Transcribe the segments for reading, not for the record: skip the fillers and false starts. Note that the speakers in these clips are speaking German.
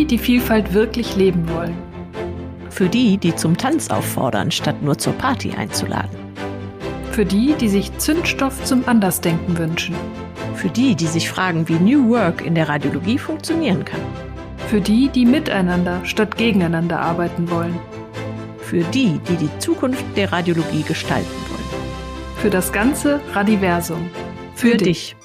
die Vielfalt wirklich leben wollen. Für die, die zum Tanz auffordern, statt nur zur Party einzuladen. Für die, die sich Zündstoff zum Andersdenken wünschen. Für die, die sich fragen, wie New Work in der Radiologie funktionieren kann. Für die, die miteinander statt gegeneinander arbeiten wollen. Für die, die die Zukunft der Radiologie gestalten wollen. Für das ganze Radiversum. Für dich.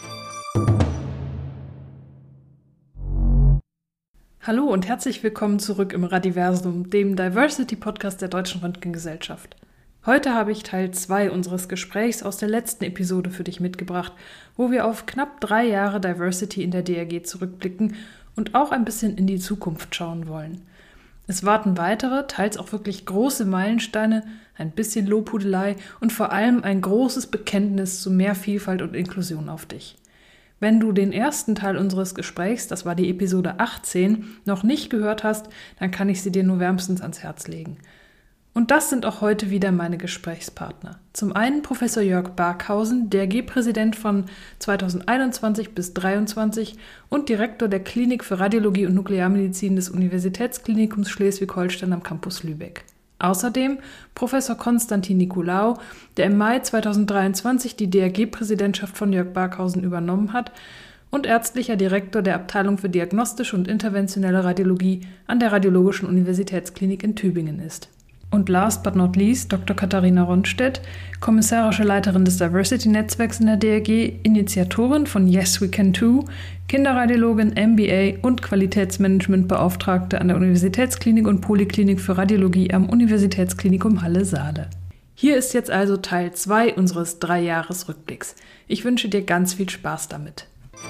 Hallo und herzlich willkommen zurück im Radiversum, dem Diversity-Podcast der Deutschen Röntgengesellschaft. Heute habe ich Teil 2 unseres Gesprächs aus der letzten Episode für dich mitgebracht, wo wir auf knapp 3 Jahre Diversity in der DRG zurückblicken und auch ein bisschen in die Zukunft schauen wollen. Es warten weitere, teils auch wirklich große Meilensteine, ein bisschen Lobhudelei und vor allem ein großes Bekenntnis zu mehr Vielfalt und Inklusion auf dich. Wenn du den ersten Teil unseres Gesprächs, das war die Episode 18, noch nicht gehört hast, dann kann ich sie dir nur wärmstens ans Herz legen. Und das sind auch heute wieder meine Gesprächspartner. Zum einen Professor Jörg Barkhausen, DRG-Präsident von 2021 bis 2023 und Direktor der Klinik für Radiologie und Nuklearmedizin des Universitätsklinikums Schleswig-Holstein am Campus Lübeck. Außerdem Professor Konstantin Nicolaou, der im Mai 2023 die DRG-Präsidentschaft von Jörg Barkhausen übernommen hat und ärztlicher Direktor der Abteilung für diagnostische und interventionelle Radiologie an der Radiologischen Universitätsklinik in Tübingen ist. Und last but not least Dr. Katharina Ronstedt, kommissarische Leiterin des Diversity-Netzwerks in der DRG, Initiatorin von Yes We Can Too, Kinderradiologin, MBA und Qualitätsmanagementbeauftragte an der Universitätsklinik und Poliklinik für Radiologie am Universitätsklinikum Halle-Saale. Hier ist jetzt also Teil 2 unseres 3-Jahres-Rückblicks. Ich wünsche dir ganz viel Spaß damit.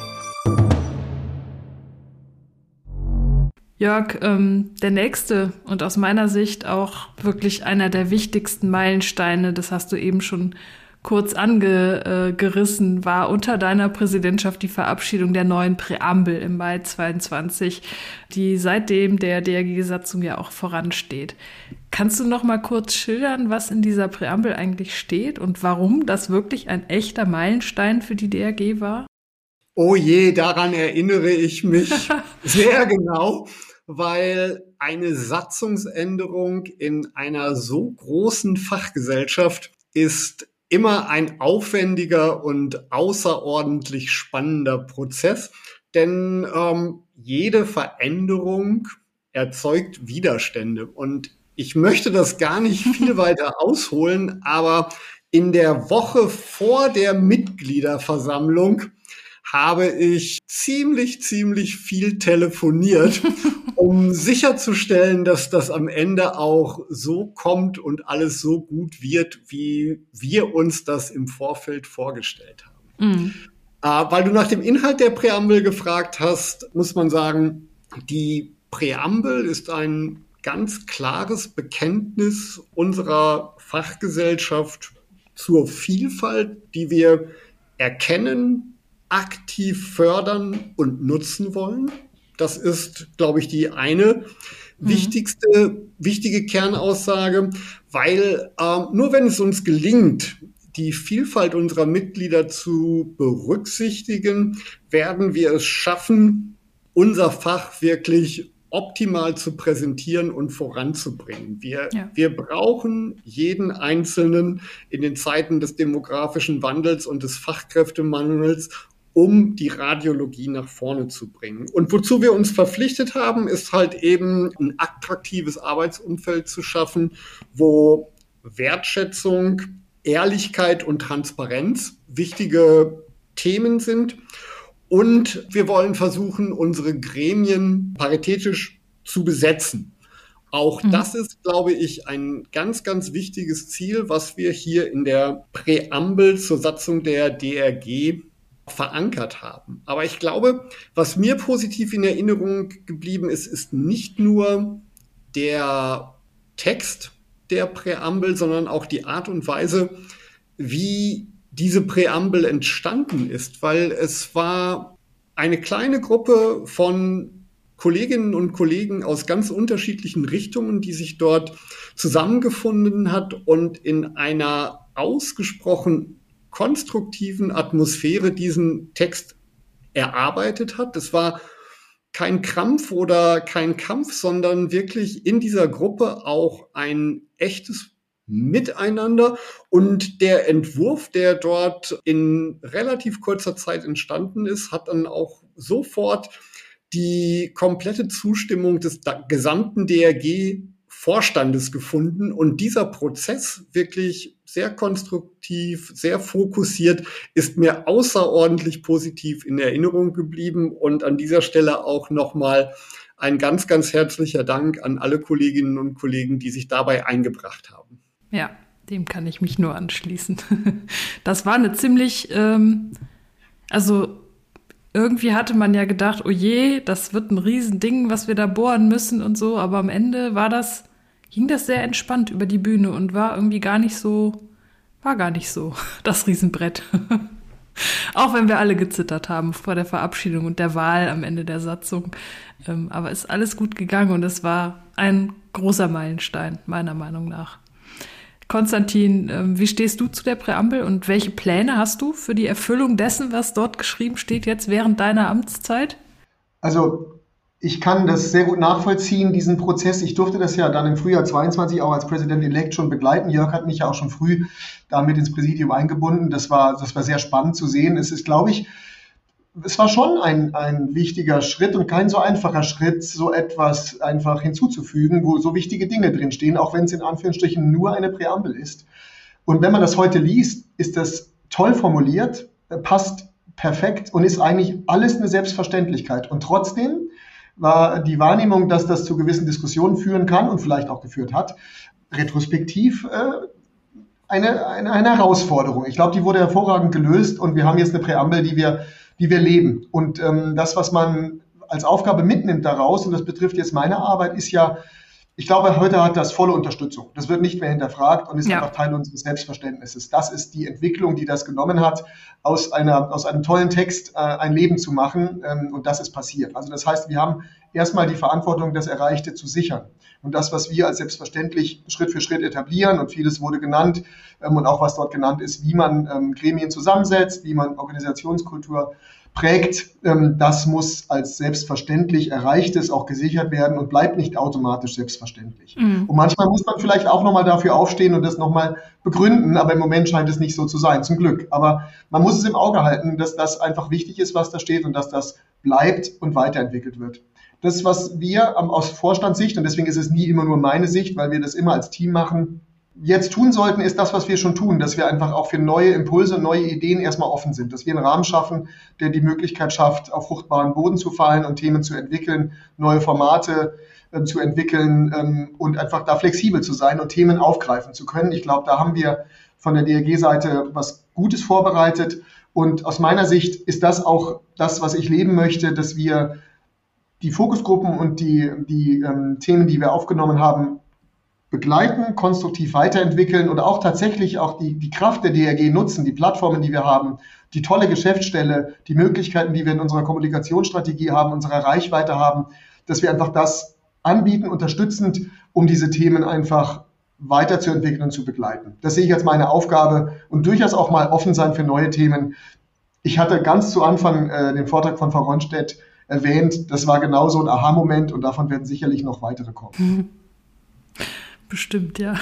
Jörg, der nächste und aus meiner Sicht auch wirklich einer der wichtigsten Meilensteine, das hast du eben schon kurz angerissen, war unter deiner Präsidentschaft die Verabschiedung der neuen Präambel im Mai 2022, die seitdem der DRG-Satzung ja auch voransteht. Kannst du noch mal kurz schildern, was in dieser Präambel eigentlich steht und warum das wirklich ein echter Meilenstein für die DRG war? Oh je, daran erinnere ich mich sehr genau, weil eine Satzungsänderung in einer so großen Fachgesellschaft ist immer ein aufwendiger und außerordentlich spannender Prozess, denn jede Veränderung erzeugt Widerstände. Und ich möchte das gar nicht viel weiter ausholen, aber in der Woche vor der Mitgliederversammlung habe ich ziemlich viel telefoniert, um sicherzustellen, dass das am Ende auch so kommt und alles so gut wird, wie wir uns das im Vorfeld vorgestellt haben. Weil du nach dem Inhalt der Präambel gefragt hast, muss man sagen, die Präambel ist ein ganz klares Bekenntnis unserer Fachgesellschaft zur Vielfalt, die wir erkennen, aktiv fördern und nutzen wollen. Das ist, glaube ich, die eine wichtige Kernaussage, weil nur wenn es uns gelingt, die Vielfalt unserer Mitglieder zu berücksichtigen, werden wir es schaffen, unser Fach wirklich optimal zu präsentieren und voranzubringen. Wir brauchen jeden Einzelnen in den Zeiten des demografischen Wandels und des Fachkräftemangels, um die Radiologie nach vorne zu bringen. Und wozu wir uns verpflichtet haben, ist halt eben ein attraktives Arbeitsumfeld zu schaffen, wo Wertschätzung, Ehrlichkeit und Transparenz wichtige Themen sind. Und wir wollen versuchen, unsere Gremien paritätisch zu besetzen. Auch das ist, glaube ich, ein ganz wichtiges Ziel, was wir hier in der Präambel zur Satzung der DRG verankert haben. Aber ich glaube, was mir positiv in Erinnerung geblieben ist, ist nicht nur der Text der Präambel, sondern auch die Art und Weise, wie diese Präambel entstanden ist, weil es war eine kleine Gruppe von Kolleginnen und Kollegen aus ganz unterschiedlichen Richtungen, die sich dort zusammengefunden hat und in einer ausgesprochen konstruktiven Atmosphäre diesen Text erarbeitet hat. Es war kein Krampf oder kein Kampf, sondern wirklich in dieser Gruppe auch ein echtes Miteinander. Und der Entwurf, der dort in relativ kurzer Zeit entstanden ist, hat dann auch sofort die komplette Zustimmung des gesamten DRG-Vorstandes gefunden. Und dieser Prozess, wirklich sehr konstruktiv, sehr fokussiert, ist mir außerordentlich positiv in Erinnerung geblieben. Und an dieser Stelle auch nochmal ein ganz, ganz herzlicher Dank an alle Kolleginnen und Kollegen, die sich dabei eingebracht haben. Ja, dem kann ich mich nur anschließen. Das war eine ziemlich, irgendwie hatte man ja gedacht, oh je, das wird ein Riesending, was wir da bohren müssen und so, aber am Ende ging das sehr entspannt über die Bühne und war irgendwie gar nicht so das Riesenbrett. Auch wenn wir alle gezittert haben vor der Verabschiedung und der Wahl am Ende der Satzung. Aber ist alles gut gegangen und es war ein großer Meilenstein, meiner Meinung nach. Konstantin, wie stehst du zu der Präambel und welche Pläne hast du für die Erfüllung dessen, was dort geschrieben steht, jetzt während deiner Amtszeit? Also ich kann das sehr gut nachvollziehen, diesen Prozess. Ich durfte das ja dann im Frühjahr 22 auch als President-elect schon begleiten. Jörg hat mich ja auch schon früh damit ins Präsidium eingebunden. Das war sehr spannend zu sehen. Es war schon ein wichtiger Schritt und kein so einfacher Schritt, so etwas einfach hinzuzufügen, wo so wichtige Dinge drinstehen, auch wenn es in Anführungsstrichen nur eine Präambel ist. Und wenn man das heute liest, ist das toll formuliert, passt perfekt und ist eigentlich alles eine Selbstverständlichkeit. Und trotzdem war die Wahrnehmung, dass das zu gewissen Diskussionen führen kann und vielleicht auch geführt hat, retrospektiv eine Herausforderung. Ich glaube, die wurde hervorragend gelöst und wir haben jetzt eine Präambel, die wir leben. Und das, was man als Aufgabe mitnimmt daraus, und das betrifft jetzt meine Arbeit, ist ja, ich glaube, heute hat das volle Unterstützung. Das wird nicht mehr hinterfragt und ist einfach Teil unseres Selbstverständnisses. Das ist die Entwicklung, die das genommen hat, aus einem tollen Text ein Leben zu machen. Und das ist passiert. Also das heißt, wir haben erstmal die Verantwortung, das Erreichte zu sichern. Und das, was wir als selbstverständlich Schritt für Schritt etablieren, und vieles wurde genannt, und auch was dort genannt ist, wie man Gremien zusammensetzt, wie man Organisationskultur prägt, das muss als selbstverständlich Erreichtes auch gesichert werden und bleibt nicht automatisch selbstverständlich. Mhm. Und manchmal muss man vielleicht auch nochmal dafür aufstehen und das nochmal begründen, aber im Moment scheint es nicht so zu sein, zum Glück. Aber man muss es im Auge halten, dass das einfach wichtig ist, was da steht und dass das bleibt und weiterentwickelt wird. Das, was wir aus Vorstandssicht, und deswegen ist es nie immer nur meine Sicht, weil wir das immer als Team machen, jetzt tun sollten, ist das, was wir schon tun, dass wir einfach auch für neue Impulse, neue Ideen erstmal offen sind, dass wir einen Rahmen schaffen, der die Möglichkeit schafft, auf fruchtbaren Boden zu fallen und Themen zu entwickeln, neue Formate zu entwickeln und einfach da flexibel zu sein und Themen aufgreifen zu können. Ich glaube, da haben wir von der DRG-Seite was Gutes vorbereitet und aus meiner Sicht ist das auch das, was ich leben möchte, dass wir die Fokusgruppen und die Themen, die wir aufgenommen haben, begleiten, konstruktiv weiterentwickeln und auch tatsächlich auch die Kraft der DRG nutzen, die Plattformen, die wir haben, die tolle Geschäftsstelle, die Möglichkeiten, die wir in unserer Kommunikationsstrategie haben, unserer Reichweite haben, dass wir einfach das anbieten, unterstützend, um diese Themen einfach weiterzuentwickeln und zu begleiten. Das sehe ich als meine Aufgabe und durchaus auch mal offen sein für neue Themen. Ich hatte ganz zu Anfang den Vortrag von Frau Ronstedt erwähnt, das war genau so ein Aha-Moment und davon werden sicherlich noch weitere kommen. Bestimmt, ja.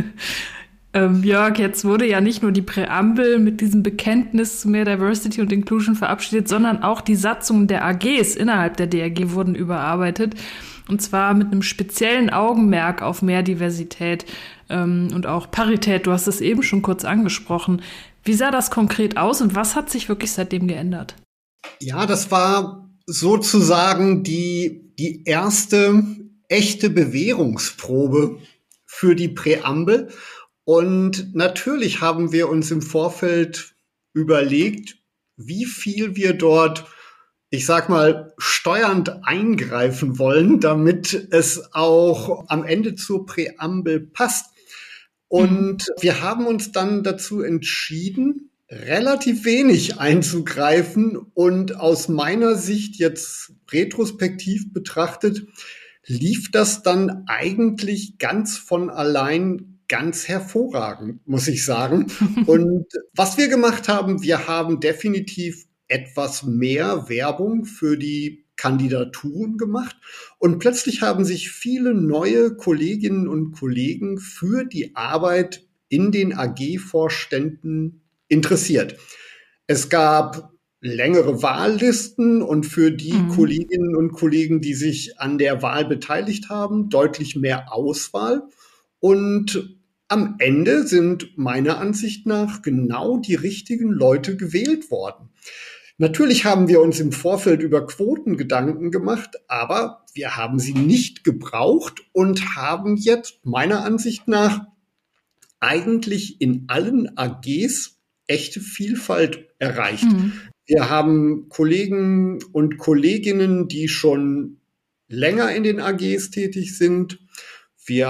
Jörg, jetzt wurde ja nicht nur die Präambel mit diesem Bekenntnis zu mehr Diversity und Inclusion verabschiedet, sondern auch die Satzungen der AGs innerhalb der DRG wurden überarbeitet. Und zwar mit einem speziellen Augenmerk auf mehr Diversität und auch Parität. Du hast es eben schon kurz angesprochen. Wie sah das konkret aus und was hat sich wirklich seitdem geändert? Ja, das war sozusagen die erste echte Bewährungsprobe für die Präambel. Und natürlich haben wir uns im Vorfeld überlegt, wie viel wir dort, ich sag mal, steuernd eingreifen wollen, damit es auch am Ende zur Präambel passt. Und wir haben uns dann dazu entschieden, relativ wenig einzugreifen. Und aus meiner Sicht jetzt retrospektiv betrachtet, lief das dann eigentlich ganz von allein ganz hervorragend, muss ich sagen. Und was wir gemacht haben, wir haben definitiv etwas mehr Werbung für die Kandidaturen gemacht und plötzlich haben sich viele neue Kolleginnen und Kollegen für die Arbeit in den AG-Vorständen interessiert. Es gab längere Wahllisten und für die Kolleginnen und Kollegen, die sich an der Wahl beteiligt haben, deutlich mehr Auswahl. Und am Ende sind meiner Ansicht nach genau die richtigen Leute gewählt worden. Natürlich haben wir uns im Vorfeld über Quoten Gedanken gemacht, aber wir haben sie nicht gebraucht und haben jetzt meiner Ansicht nach eigentlich in allen AGs echte Vielfalt erreicht. Wir haben Kollegen und Kolleginnen, die schon länger in den AGs tätig sind. Wir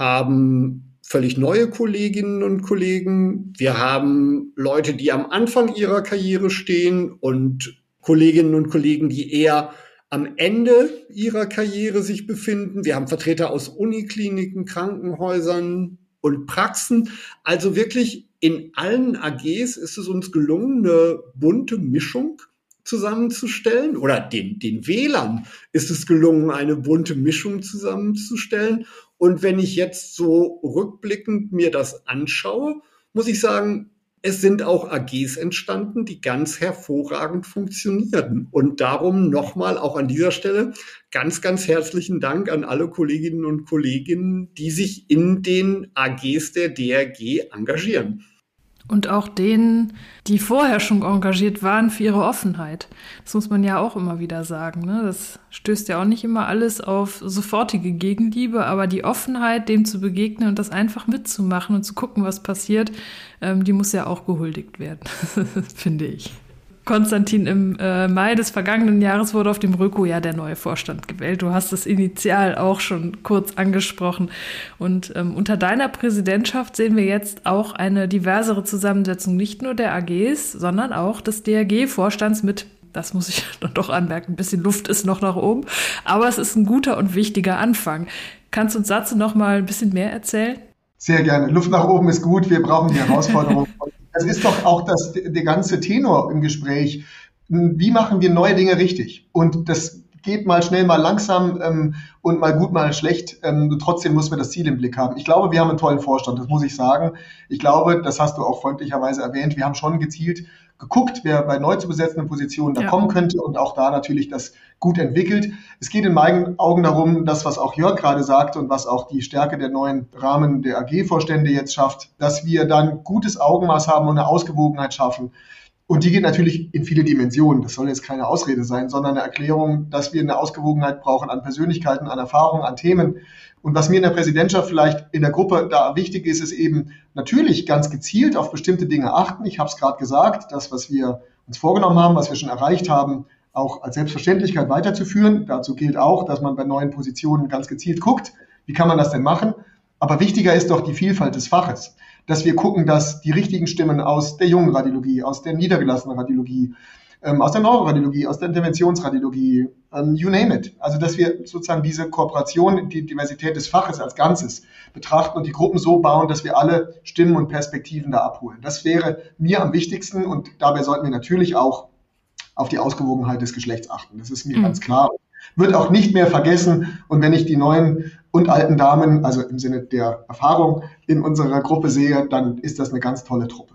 haben völlig neue Kolleginnen und Kollegen. Wir haben Leute, die am Anfang ihrer Karriere stehen und Kolleginnen und Kollegen, die eher am Ende ihrer Karriere sich befinden. Wir haben Vertreter aus Unikliniken, Krankenhäusern und Praxen. Also wirklich in allen AGs ist es uns gelungen, eine bunte Mischung zusammenzustellen. Oder den Wählern ist es gelungen, eine bunte Mischung zusammenzustellen. Und wenn ich jetzt so rückblickend mir das anschaue, muss ich sagen, es sind auch AGs entstanden, die ganz hervorragend funktionierten. Und darum nochmal auch an dieser Stelle ganz, ganz herzlichen Dank an alle Kolleginnen und Kollegen, die sich in den AGs der DRG engagieren. Und auch denen, die vorher schon engagiert waren, für ihre Offenheit. Das muss man ja auch immer wieder sagen, ne? Das stößt ja auch nicht immer alles auf sofortige Gegenliebe, aber die Offenheit, dem zu begegnen und das einfach mitzumachen und zu gucken, was passiert, die muss ja auch gehuldigt werden, finde ich. Konstantin, im Mai des vergangenen Jahres wurde auf dem Röko ja der neue Vorstand gewählt. Du hast es initial auch schon kurz angesprochen. Und unter deiner Präsidentschaft sehen wir jetzt auch eine diversere Zusammensetzung nicht nur der AGs, sondern auch des DRG-Vorstands mit, das muss ich doch anmerken, ein bisschen Luft ist noch nach oben. Aber es ist ein guter und wichtiger Anfang. Kannst du uns dazu noch mal ein bisschen mehr erzählen? Sehr gerne. Luft nach oben ist gut. Wir brauchen die Herausforderung. Das ist doch auch der ganze Tenor im Gespräch. Wie machen wir neue Dinge richtig? Und das geht mal schnell, mal langsam und mal gut, mal schlecht. Trotzdem muss man das Ziel im Blick haben. Ich glaube, wir haben einen tollen Vorstand, das muss ich sagen. Ich glaube, das hast du auch freundlicherweise erwähnt, wir haben schon gezielt geguckt, wer bei neu zu besetzenden Positionen da kommen könnte und auch da natürlich das gut entwickelt. Es geht in meinen Augen darum, das, was auch Jörg gerade sagte und was auch die Stärke der neuen Rahmen der AG-Vorstände jetzt schafft, dass wir dann gutes Augenmaß haben und eine Ausgewogenheit schaffen. Und die geht natürlich in viele Dimensionen. Das soll jetzt keine Ausrede sein, sondern eine Erklärung, dass wir eine Ausgewogenheit brauchen an Persönlichkeiten, an Erfahrungen, an Themen. Und was mir in der Präsidentschaft vielleicht in der Gruppe da wichtig ist, ist eben natürlich ganz gezielt auf bestimmte Dinge achten. Ich habe es gerade gesagt, das, was wir uns vorgenommen haben, was wir schon erreicht haben, auch als Selbstverständlichkeit weiterzuführen. Dazu gilt auch, dass man bei neuen Positionen ganz gezielt guckt, wie kann man das denn machen. Aber wichtiger ist doch die Vielfalt des Faches, dass wir gucken, dass die richtigen Stimmen aus der jungen Radiologie, aus der niedergelassenen Radiologie, aus der Neuroradiologie, aus der Interventionsradiologie, you name it. Also, dass wir sozusagen diese Kooperation, die Diversität des Faches als Ganzes betrachten und die Gruppen so bauen, dass wir alle Stimmen und Perspektiven da abholen. Das wäre mir am wichtigsten und dabei sollten wir natürlich auch auf die Ausgewogenheit des Geschlechts achten. Das ist mir ganz klar. Wird auch nicht mehr vergessen. Und wenn ich die neuen und alten Damen, also im Sinne der Erfahrung in unserer Gruppe sehe, dann ist das eine ganz tolle Truppe.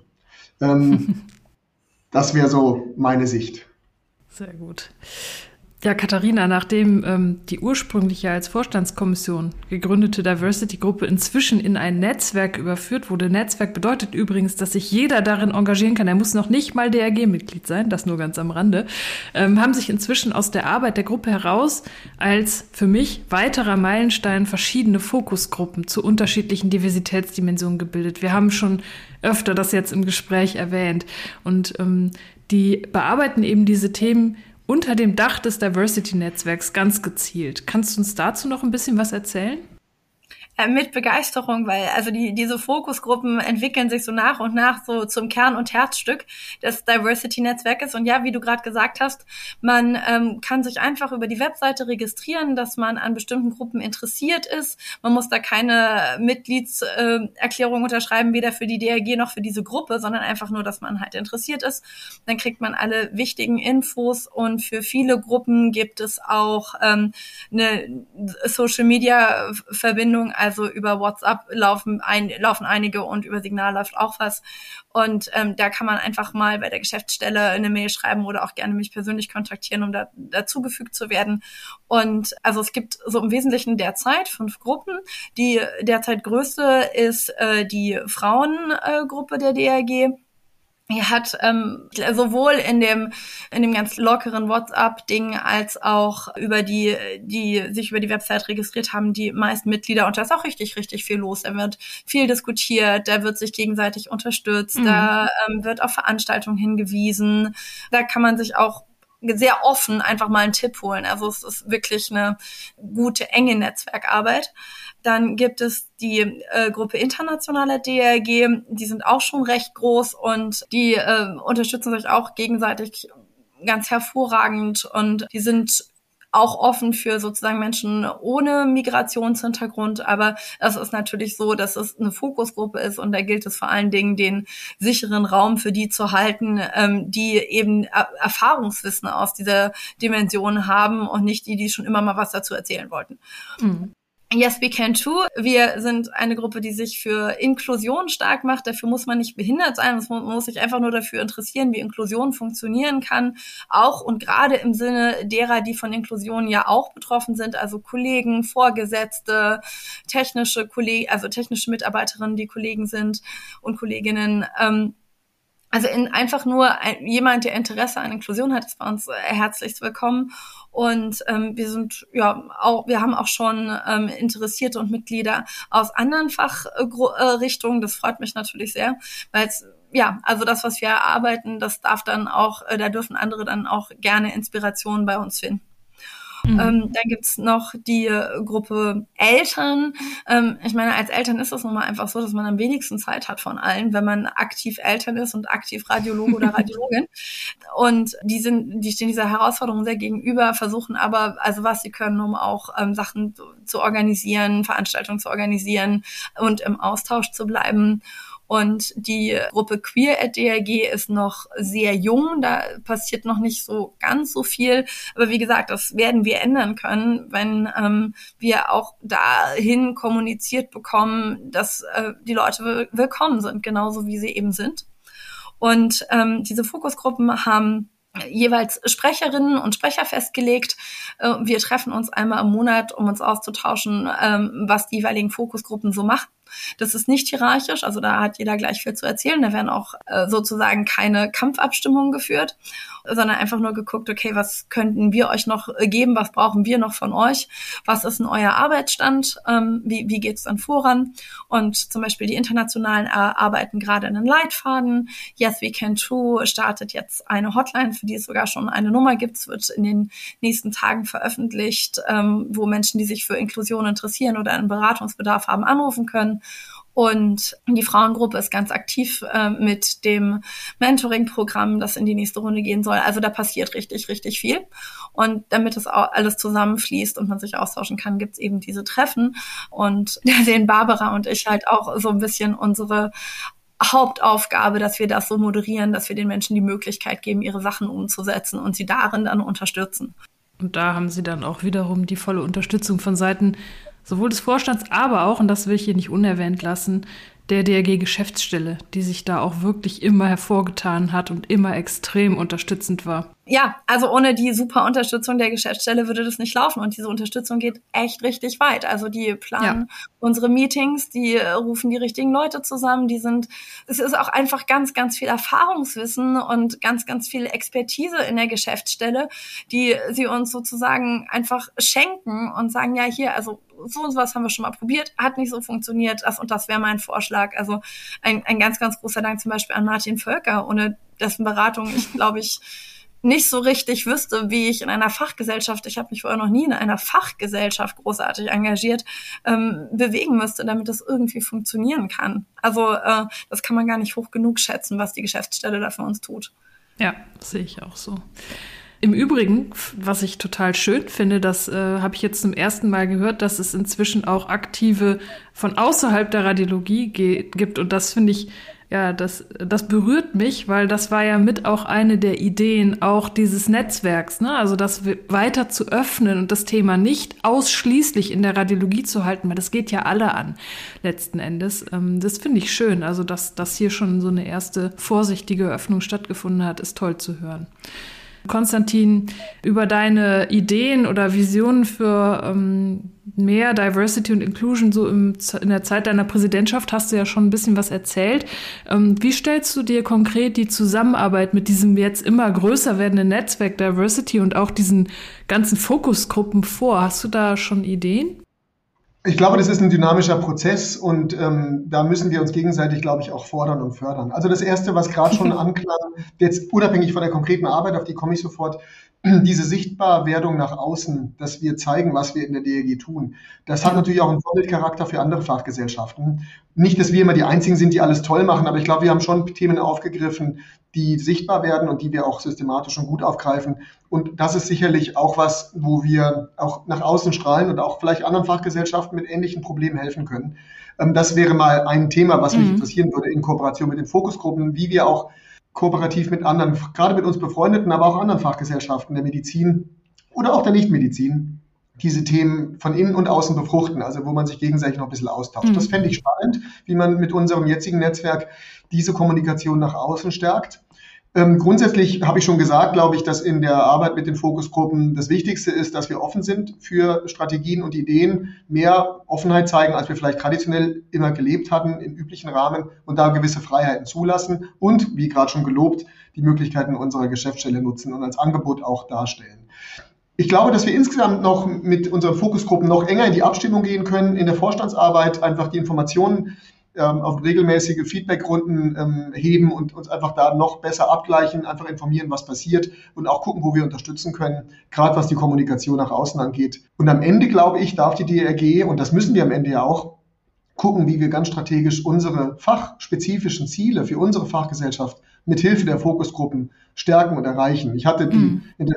Das wäre so meine Sicht. Sehr gut. Ja, Katharina, nachdem die ursprünglich ja als Vorstandskommission gegründete Diversity-Gruppe inzwischen in ein Netzwerk überführt wurde, Netzwerk bedeutet übrigens, dass sich jeder darin engagieren kann, er muss noch nicht mal DRG-Mitglied sein, das nur ganz am Rande, haben sich inzwischen aus der Arbeit der Gruppe heraus als für mich weiterer Meilenstein verschiedene Fokusgruppen zu unterschiedlichen Diversitätsdimensionen gebildet. Wir haben schon öfter das jetzt im Gespräch erwähnt und die bearbeiten eben diese Themen unter dem Dach des Diversity-Netzwerks ganz gezielt. Kannst du uns dazu noch ein bisschen was erzählen? Mit Begeisterung, weil also diese Fokusgruppen entwickeln sich so nach und nach so zum Kern- und Herzstück des Diversity-Netzwerkes. Und ja, wie du gerade gesagt hast, man kann sich einfach über die Webseite registrieren, dass man an bestimmten Gruppen interessiert ist. Man muss da keine Mitgliedserklärung unterschreiben, weder für die DRG noch für diese Gruppe, sondern einfach nur, dass man halt interessiert ist. Dann kriegt man alle wichtigen Infos und für viele Gruppen gibt es auch eine Social-Media-Verbindung, also über WhatsApp laufen einige und über Signal läuft auch was. Und da kann man einfach mal bei der Geschäftsstelle eine Mail schreiben oder auch gerne mich persönlich kontaktieren, um dazugefügt zu werden. Und also es gibt so im Wesentlichen derzeit 5 Gruppen. Die derzeit größte ist die Frauengruppe der DRG. Er hat sowohl in dem ganz lockeren WhatsApp-Ding als auch über die sich über die Website registriert haben, die meisten Mitglieder. Und da ist auch richtig, richtig viel los. Da wird viel diskutiert, da wird sich gegenseitig unterstützt, da wird auf Veranstaltungen hingewiesen. Da kann man sich auch sehr offen einfach mal einen Tipp holen. Also es ist wirklich eine gute, enge Netzwerkarbeit. Dann gibt es die Gruppe Internationale DRG, die sind auch schon recht groß und die unterstützen sich auch gegenseitig ganz hervorragend und die sind auch offen für sozusagen Menschen ohne Migrationshintergrund, aber es ist natürlich so, dass es eine Fokusgruppe ist und da gilt es vor allen Dingen, den sicheren Raum für die zu halten, die eben Erfahrungswissen aus dieser Dimension haben und nicht die schon immer mal was dazu erzählen wollten. Mhm. Yes, we can too. Wir sind eine Gruppe, die sich für Inklusion stark macht. Dafür muss man nicht behindert sein. Man muss sich einfach nur dafür interessieren, wie Inklusion funktionieren kann. Auch und gerade im Sinne derer, die von Inklusion ja auch betroffen sind, also Kollegen, Vorgesetzte, technische Mitarbeiterinnen, die Kollegen sind und Kolleginnen. Also einfach nur jemand, der Interesse an Inklusion hat, ist bei uns herzlichst willkommen. Und wir haben auch schon Interessierte und Mitglieder aus anderen Fachrichtungen. Das freut mich natürlich sehr, weil also das, was wir erarbeiten, das darf dann auch, da dürfen andere dann auch gerne Inspirationen bei uns finden. Dann gibt's noch die Gruppe Eltern. Ich meine, als Eltern ist es nun mal einfach so, dass man am wenigsten Zeit hat von allen, wenn man aktiv Eltern ist und aktiv Radiologe oder Radiologin. Und die stehen dieser Herausforderung sehr gegenüber, versuchen aber, also was sie können, um auch Sachen zu organisieren, Veranstaltungen zu organisieren und im Austausch zu bleiben. Und die Gruppe Queer@DRG ist noch sehr jung, da passiert noch nicht so ganz so viel. Aber wie gesagt, das werden wir ändern können, wenn wir auch dahin kommuniziert bekommen, dass die Leute willkommen sind, genauso wie sie eben sind. Und diese Fokusgruppen haben jeweils Sprecherinnen und Sprecher festgelegt. Wir treffen uns einmal im Monat, um uns auszutauschen, was die jeweiligen Fokusgruppen so machen. Das ist nicht hierarchisch, also da hat jeder gleich viel zu erzählen. Da werden auch sozusagen keine Kampfabstimmungen geführt, sondern einfach nur geguckt, okay, was könnten wir euch noch geben, was brauchen wir noch von euch, was ist denn euer Arbeitsstand, wie geht's dann voran? Und zum Beispiel die Internationalen arbeiten gerade einen Leitfaden. Yes, we can too startet jetzt eine Hotline, für die es sogar schon eine Nummer gibt. Es wird in den nächsten Tagen veröffentlicht, wo Menschen, die sich für Inklusion interessieren oder einen Beratungsbedarf haben, anrufen können. Und die Frauengruppe ist ganz aktiv mit dem Mentoring-Programm, das in die nächste Runde gehen soll. Also da passiert richtig, richtig viel. Und damit es auch alles zusammenfließt und man sich austauschen kann, gibt's eben diese Treffen. Und da sehen Barbara und ich halt auch so ein bisschen unsere Hauptaufgabe, dass wir das so moderieren, dass wir den Menschen die Möglichkeit geben, ihre Sachen umzusetzen und sie darin dann unterstützen. Und da haben sie dann auch wiederum die volle Unterstützung von Seiten sowohl des Vorstands, aber auch, und das will ich hier nicht unerwähnt lassen, der DRG-Geschäftsstelle, die sich da auch wirklich immer hervorgetan hat und immer extrem unterstützend war. Ja, also ohne die super Unterstützung der Geschäftsstelle würde das nicht laufen. Und diese Unterstützung geht echt richtig weit. Also die planen unsere Meetings, die rufen die richtigen Leute zusammen. Es ist auch einfach ganz, ganz viel Erfahrungswissen und ganz, ganz viel Expertise in der Geschäftsstelle, die sie uns sozusagen einfach schenken und sagen, ja, hier, also so und was haben wir schon mal probiert, hat nicht so funktioniert, das und das wäre mein Vorschlag. Also ein ganz, ganz großer Dank zum Beispiel an Martin Völker, ohne dessen Beratung nicht so richtig wüsste, wie ich in einer Fachgesellschaft, ich habe mich vorher noch nie in einer Fachgesellschaft großartig engagiert, bewegen müsste, damit das irgendwie funktionieren kann. Also das kann man gar nicht hoch genug schätzen, was die Geschäftsstelle da für uns tut. Ja, das sehe ich auch so. Im Übrigen, was ich total schön finde, das habe ich jetzt zum ersten Mal gehört, dass es inzwischen auch Aktive von außerhalb der Radiologie gibt. Und das finde ich, ja, das berührt mich, weil das war ja mit auch eine der Ideen auch dieses Netzwerks, ne? Also das weiter zu öffnen und das Thema nicht ausschließlich in der Radiologie zu halten, weil das geht ja alle an, letzten Endes. Das finde ich schön. Also dass hier schon so eine erste vorsichtige Öffnung stattgefunden hat, ist toll zu hören. Konstantin, über deine Ideen oder Visionen für mehr Diversity und Inclusion so in der Zeit deiner Präsidentschaft hast du ja schon ein bisschen was erzählt. Wie stellst du dir konkret die Zusammenarbeit mit diesem jetzt immer größer werdenden Netzwerk Diversity und auch diesen ganzen Fokusgruppen vor? Hast du da schon Ideen? Ich glaube, das ist ein dynamischer Prozess und da müssen wir uns gegenseitig, glaube ich, auch fordern und fördern. Also das Erste, was gerade schon anklang, jetzt unabhängig von der konkreten Arbeit, auf die komme ich sofort, diese Sichtbarwerdung nach außen, dass wir zeigen, was wir in der DRG tun. Das hat natürlich auch einen Vorbildcharakter für andere Fachgesellschaften. Nicht, dass wir immer die Einzigen sind, die alles toll machen, aber ich glaube, wir haben schon Themen aufgegriffen, die sichtbar werden und die wir auch systematisch und gut aufgreifen. Und das ist sicherlich auch was, wo wir auch nach außen strahlen und auch vielleicht anderen Fachgesellschaften mit ähnlichen Problemen helfen können. Das wäre mal ein Thema, was mich interessieren würde in Kooperation mit den Fokusgruppen, wie wir auch kooperativ mit anderen, gerade mit uns befreundeten, aber auch anderen Fachgesellschaften der Medizin oder auch der Nichtmedizin, diese Themen von innen und außen befruchten, also wo man sich gegenseitig noch ein bisschen austauscht. Das fände ich spannend, wie man mit unserem jetzigen Netzwerk diese Kommunikation nach außen stärkt. Grundsätzlich habe ich schon gesagt, glaube ich, dass in der Arbeit mit den Fokusgruppen das Wichtigste ist, dass wir offen sind für Strategien und Ideen, mehr Offenheit zeigen, als wir vielleicht traditionell immer gelebt hatten im üblichen Rahmen und da gewisse Freiheiten zulassen und, wie gerade schon gelobt, die Möglichkeiten unserer Geschäftsstelle nutzen und als Angebot auch darstellen. Ich glaube, dass wir insgesamt noch mit unseren Fokusgruppen noch enger in die Abstimmung gehen können, in der Vorstandsarbeit einfach die Informationen auf regelmäßige Feedbackrunden heben und uns einfach da noch besser abgleichen, einfach informieren, was passiert und auch gucken, wo wir unterstützen können, gerade was die Kommunikation nach außen angeht. Und am Ende, glaube ich, darf die DRG, und das müssen wir am Ende ja auch, gucken, wie wir ganz strategisch unsere fachspezifischen Ziele für unsere Fachgesellschaft mit Hilfe der Fokusgruppen stärken und erreichen. Ich hatte die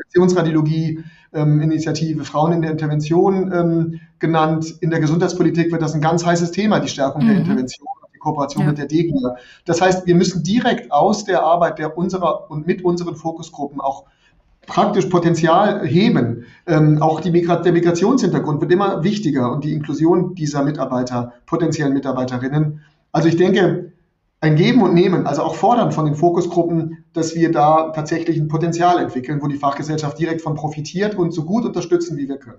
Interventionsradiologie-Initiative Frauen in der Intervention genannt. In der Gesundheitspolitik wird das ein ganz heißes Thema, die Stärkung der Intervention, die Kooperation mit der DGIA. Das heißt, wir müssen direkt aus der Arbeit unserer und mit unseren Fokusgruppen auch praktisch Potenzial heben. Auch der Migrationshintergrund wird immer wichtiger und die Inklusion dieser Mitarbeiter, potenziellen Mitarbeiterinnen. Also ich denke, ein Geben und Nehmen, also auch fordern von den Fokusgruppen, dass wir da tatsächlich ein Potenzial entwickeln, wo die Fachgesellschaft direkt von profitiert und so gut unterstützen, wie wir können.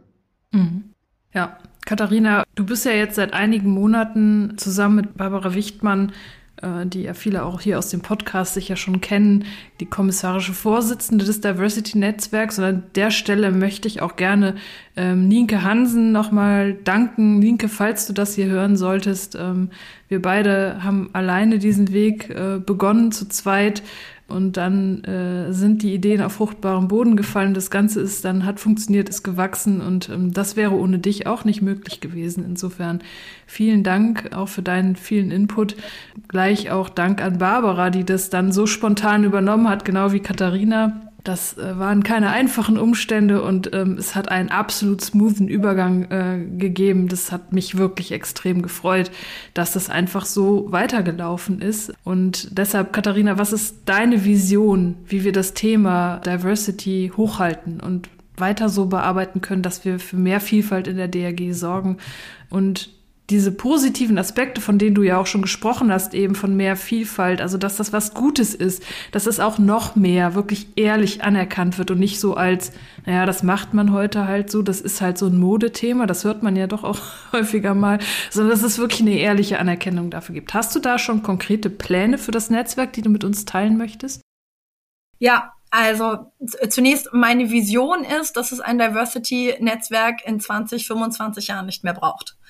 Ja, Katharina, du bist ja jetzt seit einigen Monaten zusammen mit Barbara Wichtmann, die ja viele auch hier aus dem Podcast sicher schon kennen, die kommissarische Vorsitzende des Diversity-Netzwerks. Und an der Stelle möchte ich auch gerne Nienke Hansen nochmal danken. Nienke, falls du das hier hören solltest, wir beide haben alleine diesen Weg begonnen zu zweit. Und dann sind die Ideen auf fruchtbarem Boden gefallen. Das Ganze hat funktioniert, ist gewachsen und das wäre ohne dich auch nicht möglich gewesen. Insofern vielen Dank auch für deinen vielen Input. Gleich auch Dank an Barbara, die das dann so spontan übernommen hat, genau wie Katharina. Das waren keine einfachen Umstände und es hat einen absolut smoothen Übergang gegeben. Das hat mich wirklich extrem gefreut, dass das einfach so weitergelaufen ist. Und deshalb, Katharina, was ist deine Vision, wie wir das Thema Diversity hochhalten und weiter so bearbeiten können, dass wir für mehr Vielfalt in der DRG sorgen und diese positiven Aspekte, von denen du ja auch schon gesprochen hast, eben von mehr Vielfalt, also dass das was Gutes ist, dass es auch noch mehr wirklich ehrlich anerkannt wird und nicht so als, naja, das macht man heute halt so, das ist halt so ein Modethema, das hört man ja doch auch häufiger mal, sondern dass es wirklich eine ehrliche Anerkennung dafür gibt. Hast du da schon konkrete Pläne für das Netzwerk, die du mit uns teilen möchtest? Ja, also zunächst meine Vision ist, dass es ein Diversity-Netzwerk in 20, 25 Jahren nicht mehr braucht.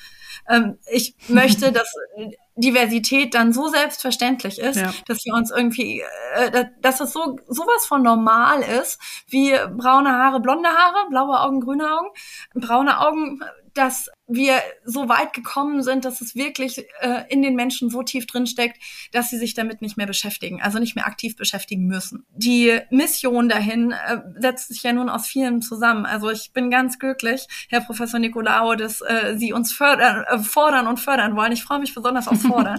Ich möchte, dass Diversität dann so selbstverständlich ist, dass wir uns irgendwie, dass es sowas von normal ist, wie braune Haare, blonde Haare, blaue Augen, grüne Augen, braune Augen, dass wir so weit gekommen sind, dass es wirklich in den Menschen so tief drin steckt, dass sie sich damit nicht mehr beschäftigen, also nicht mehr aktiv beschäftigen müssen. Die Mission dahin setzt sich ja nun aus vielen zusammen. Also ich bin ganz glücklich, Herr Professor Nicolaou, dass Sie uns fordern und fördern wollen. Ich freue mich besonders aufs Fordern.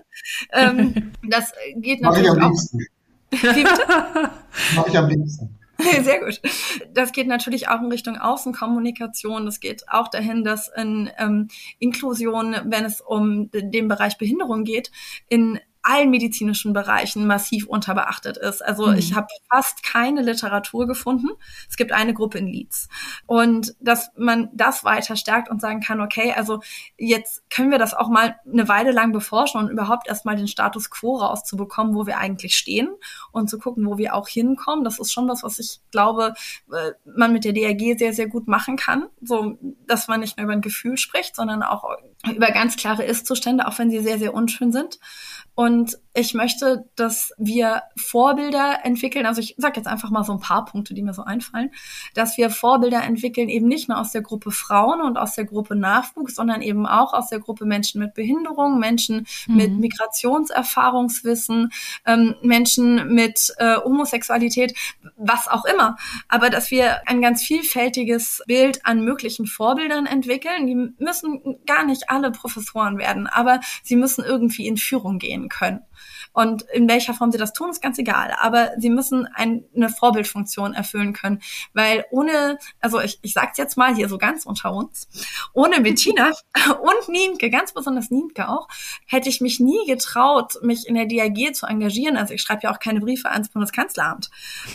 Das geht natürlich auch. Wie bitte? Mach ich am liebsten. Sehr gut. Das geht natürlich auch in Richtung Außenkommunikation. Das geht auch dahin, dass in Inklusion, wenn es um den Bereich Behinderung geht, in allen medizinischen Bereichen massiv unterbeachtet ist. Also ich habe fast keine Literatur gefunden. Es gibt eine Gruppe in Leeds. Und dass man das weiter stärkt und sagen kann, okay, also jetzt können wir das auch mal eine Weile lang beforschen und überhaupt erstmal den Status quo rauszubekommen, wo wir eigentlich stehen und zu gucken, wo wir auch hinkommen. Das ist schon was ich glaube, man mit der DRG sehr, sehr gut machen kann. So, dass man nicht nur über ein Gefühl spricht, sondern auch über ganz klare Ist-Zustände, auch wenn sie sehr, sehr unschön sind. Und ich möchte, dass wir Vorbilder entwickeln, also ich sage jetzt einfach mal so ein paar Punkte, die mir so einfallen, dass wir Vorbilder entwickeln, eben nicht nur aus der Gruppe Frauen und aus der Gruppe Nachwuchs, sondern eben auch aus der Gruppe Menschen mit Behinderung, Menschen mit Migrationserfahrungswissen, Menschen mit Homosexualität, was auch immer. Aber dass wir ein ganz vielfältiges Bild an möglichen Vorbildern entwickeln. Die müssen gar nicht alle Professoren werden, aber sie müssen irgendwie in Führung gehen können. Und in welcher Form sie das tun, ist ganz egal. Aber sie müssen eine Vorbildfunktion erfüllen können. Weil ohne, also ich sag's jetzt mal hier so ganz unter uns, ohne Bettina und Nienke, ganz besonders Nienke auch, hätte ich mich nie getraut, mich in der DRG zu engagieren. Also ich schreibe ja auch keine Briefe ans Bundeskanzleramt.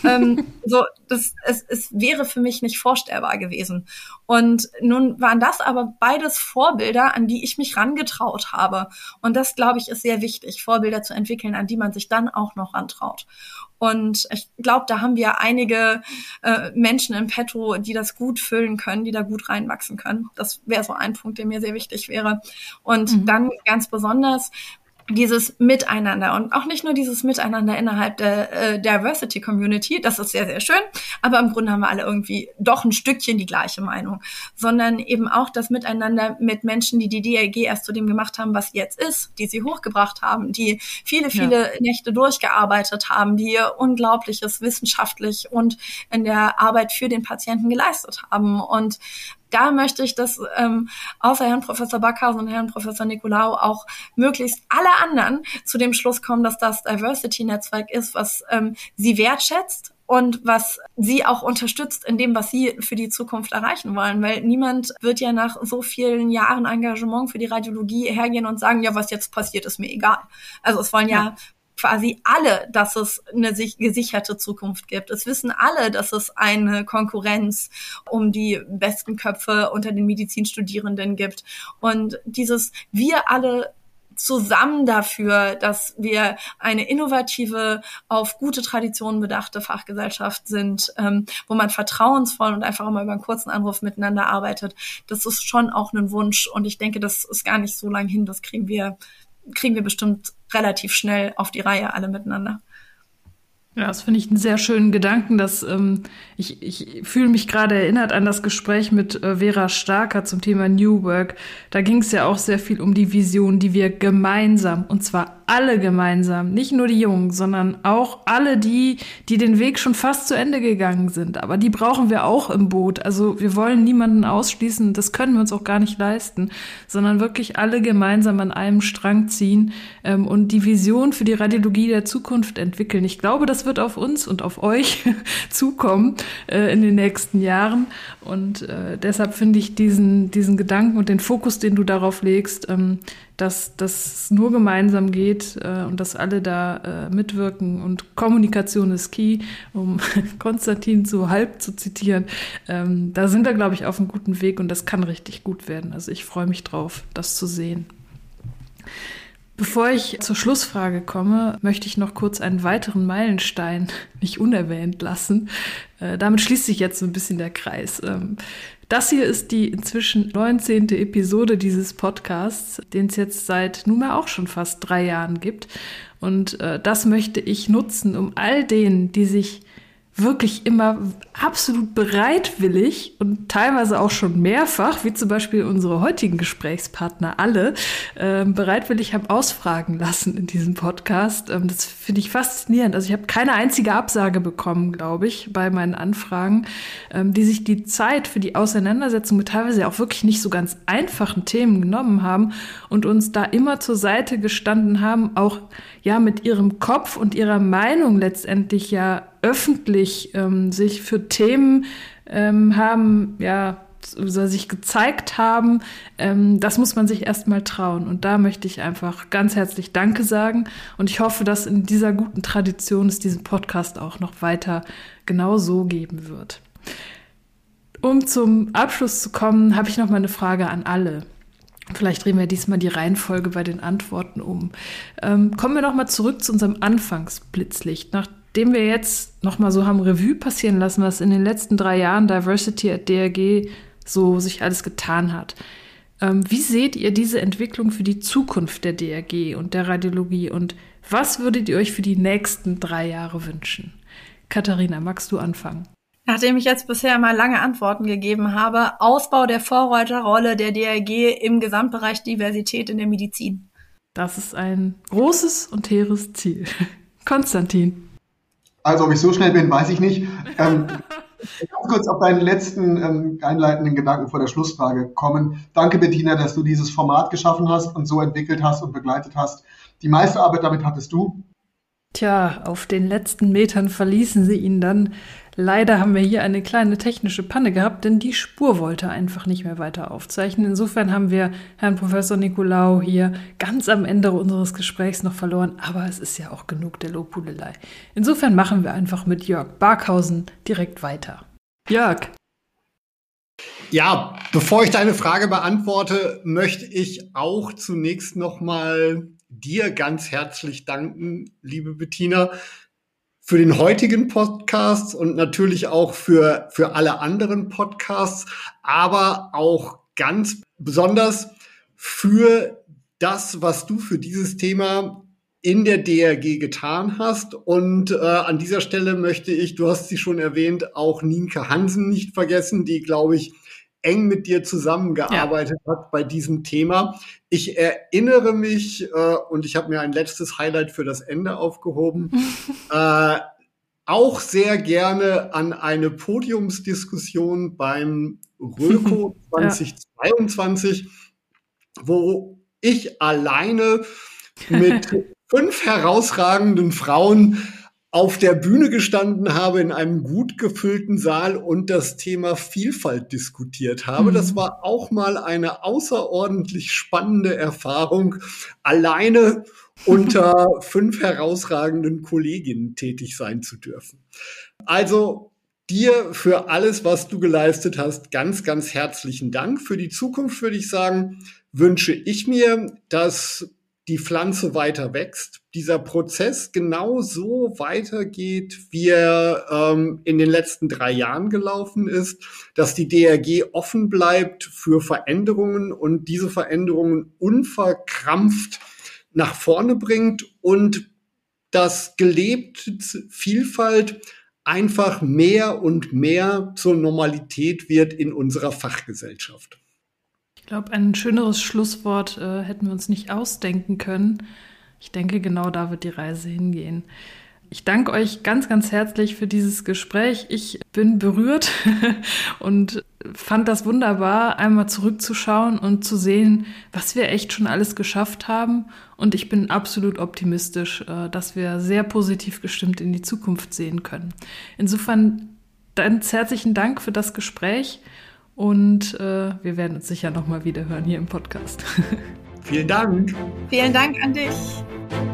Es wäre für mich nicht vorstellbar gewesen. Und nun waren das aber beides Vorbilder, an die ich mich rangetraut habe. Und das, glaube ich, ist sehr wichtig, Vorbilder zu entwickeln, an die man sich dann auch noch rantraut. Und ich glaube, da haben wir einige Menschen im Petto, die das gut füllen können, die da gut reinwachsen können. Das wäre so ein Punkt, der mir sehr wichtig wäre. Und dann ganz besonders dieses Miteinander und auch nicht nur dieses Miteinander innerhalb der Diversity Community, das ist sehr, sehr schön, aber im Grunde haben wir alle irgendwie doch ein Stückchen die gleiche Meinung, sondern eben auch das Miteinander mit Menschen, die DRG erst zu dem gemacht haben, was jetzt ist, die sie hochgebracht haben, die viele Nächte durchgearbeitet haben, die Unglaubliches wissenschaftlich und in der Arbeit für den Patienten geleistet haben. Und da möchte ich, dass außer Herrn Professor Backhausen und Herrn Professor Nicolaou auch möglichst alle anderen zu dem Schluss kommen, dass das Diversity-Netzwerk ist, was sie wertschätzt und was sie auch unterstützt in dem, was sie für die Zukunft erreichen wollen. Weil niemand wird ja nach so vielen Jahren Engagement für die Radiologie hergehen und sagen, ja, was jetzt passiert, ist mir egal. Also es wollen ja quasi alle, dass es eine gesicherte Zukunft gibt. Es wissen alle, dass es eine Konkurrenz um die besten Köpfe unter den Medizinstudierenden gibt. Und wir alle zusammen dafür, dass wir eine innovative, auf gute Traditionen bedachte Fachgesellschaft sind, wo man vertrauensvoll und einfach mal über einen kurzen Anruf miteinander arbeitet. Das ist schon auch ein Wunsch. Und ich denke, das ist gar nicht so lang hin. Das kriegen wir bestimmt relativ schnell auf die Reihe, alle miteinander. Ja, das finde ich einen sehr schönen Gedanken, dass ich fühle mich gerade erinnert an das Gespräch mit Vera Starker zum Thema New Work. Da ging es ja auch sehr viel um die Vision, die wir gemeinsam, und zwar alle gemeinsam, nicht nur die Jungen, sondern auch alle die den Weg schon fast zu Ende gegangen sind. Aber die brauchen wir auch im Boot. Also wir wollen niemanden ausschließen, das können wir uns auch gar nicht leisten, sondern wirklich alle gemeinsam an einem Strang ziehen und die Vision für die Radiologie der Zukunft entwickeln. Ich glaube, das wird auf uns und auf euch zukommen in den nächsten Jahren. Und deshalb finde ich diesen Gedanken und den Fokus, den du darauf legst, dass das nur gemeinsam geht und dass alle da mitwirken. Und Kommunikation ist key, um Konstantin so halb zu zitieren. Da sind wir, glaube ich, auf einem guten Weg und das kann richtig gut werden. Also ich freue mich drauf, das zu sehen. Bevor ich zur Schlussfrage komme, möchte ich noch kurz einen weiteren Meilenstein nicht unerwähnt lassen. Damit schließt sich jetzt so ein bisschen der Kreis. Das hier ist die inzwischen 19. Episode dieses Podcasts, den es jetzt seit nunmehr auch schon fast 3 Jahren gibt. Und das möchte ich nutzen, um all denen, die sich wirklich immer absolut bereitwillig und teilweise auch schon mehrfach, wie zum Beispiel unsere heutigen Gesprächspartner alle, bereitwillig haben ausfragen lassen in diesem Podcast. Das finde ich faszinierend. Also ich habe keine einzige Absage bekommen, glaube ich, bei meinen Anfragen, die sich die Zeit für die Auseinandersetzung mit teilweise auch wirklich nicht so ganz einfachen Themen genommen haben und uns da immer zur Seite gestanden haben, auch ja mit ihrem Kopf und ihrer Meinung letztendlich ja öffentlich sich für Themen haben, ja, sich gezeigt haben, das muss man sich erstmal trauen. Und da möchte ich einfach ganz herzlich Danke sagen. Und ich hoffe, dass in dieser guten Tradition es diesen Podcast auch noch weiter genau so geben wird. Um zum Abschluss zu kommen, habe ich noch mal eine Frage an alle. Vielleicht drehen wir diesmal die Reihenfolge bei den Antworten um. Kommen wir noch mal zurück zu unserem Anfangsblitzlicht. Nachdem wir jetzt noch mal so haben Revue passieren lassen, was in den letzten 3 Jahren Diversity at DRG so sich alles getan hat. Wie seht ihr diese Entwicklung für die Zukunft der DRG und der Radiologie und was würdet ihr euch für die nächsten 3 Jahre wünschen? Katharina, magst du anfangen? Nachdem ich jetzt bisher mal lange Antworten gegeben habe, Ausbau der Vorreiterrolle der DRG im Gesamtbereich Diversität in der Medizin. Das ist ein großes und hehres Ziel. Konstantin. Also, ob ich so schnell bin, weiß ich nicht. Ganz kurz auf deinen letzten einleitenden Gedanken vor der Schlussfrage kommen. Danke, Bettina, dass du dieses Format geschaffen hast und so entwickelt hast und begleitet hast. Die meiste Arbeit damit hattest du. Tja, auf den letzten Metern verließen sie ihn dann. Leider haben wir hier eine kleine technische Panne gehabt, denn die Spur wollte einfach nicht mehr weiter aufzeichnen. Insofern haben wir Herrn Professor Nicolaou hier ganz am Ende unseres Gesprächs noch verloren. Aber es ist ja auch genug der Lobhudelei. Insofern machen wir einfach mit Jörg Barkhausen direkt weiter. Jörg. Ja, bevor ich deine Frage beantworte, möchte ich auch zunächst nochmal dir ganz herzlich danken, liebe Bettina, für den heutigen Podcast und natürlich auch für alle anderen Podcasts, aber auch ganz besonders für das, was du für dieses Thema in der DRG getan hast. Und an dieser Stelle möchte ich, du hast sie schon erwähnt, auch Nienke Hansen nicht vergessen, die, glaube ich, eng mit dir zusammengearbeitet hat bei diesem Thema. Ich erinnere mich, und ich habe mir ein letztes Highlight für das Ende aufgehoben, auch sehr gerne an eine Podiumsdiskussion beim Röko 2022, wo ich alleine mit 5 herausragenden Frauen auf der Bühne gestanden habe in einem gut gefüllten Saal und das Thema Vielfalt diskutiert habe. Das war auch mal eine außerordentlich spannende Erfahrung, alleine unter 5 herausragenden Kolleginnen tätig sein zu dürfen. Also dir für alles, was du geleistet hast, ganz, ganz herzlichen Dank. Für die Zukunft würde ich sagen, wünsche ich mir, dass die Pflanze weiter wächst, dieser Prozess genau so weitergeht, wie er in den letzten 3 Jahren gelaufen ist, dass die DRG offen bleibt für Veränderungen und diese Veränderungen unverkrampft nach vorne bringt und dass gelebte Vielfalt einfach mehr und mehr zur Normalität wird in unserer Fachgesellschaft. Ich glaube, ein schöneres Schlusswort hätten wir uns nicht ausdenken können. Ich denke, genau da wird die Reise hingehen. Ich danke euch ganz, ganz herzlich für dieses Gespräch. Ich bin berührt und fand das wunderbar, einmal zurückzuschauen und zu sehen, was wir echt schon alles geschafft haben. Und ich bin absolut optimistisch, dass wir sehr positiv gestimmt in die Zukunft sehen können. Insofern ganz herzlichen Dank für das Gespräch. Und wir werden uns sicher nochmal wieder hören hier im Podcast. Vielen Dank. Vielen Dank an dich.